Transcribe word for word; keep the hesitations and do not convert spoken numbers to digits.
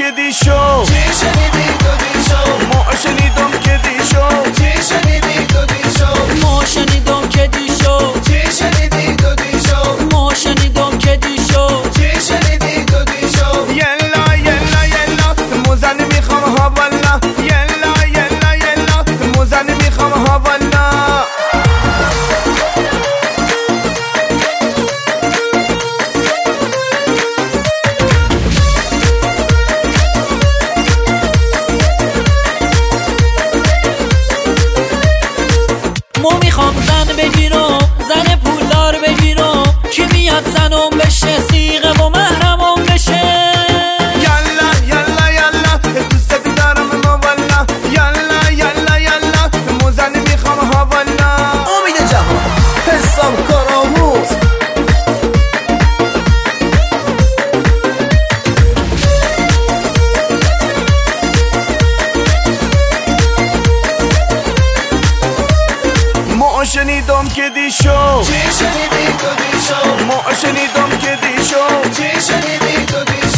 که دیشو چی شنیدی تو دیشو ما شنیدم که دیشو چی شنیدی تو دیشو ما شنیدم که دیشو چی شنیدی تو دیشو ما شنیدم که دیشو چی شنیدی تو دیشو یلا یلا یلا موزن میخوام ها والا یلا یلا یلا موزن میخوام ها والا ما میخوام زن بگیرم زن پولدار بگیرم کی میاد زنم بشه سیغه و محرمم بشه یلا یلا یلا دوست دارم ما والا یلا یلا یلا موزن میخوام ها والا امید جهان حسام کارآموز ما شنیدم که دیشو چی شنیدی تو دیشو ما شنیدم که دیشو چی شنیدی تو دیشو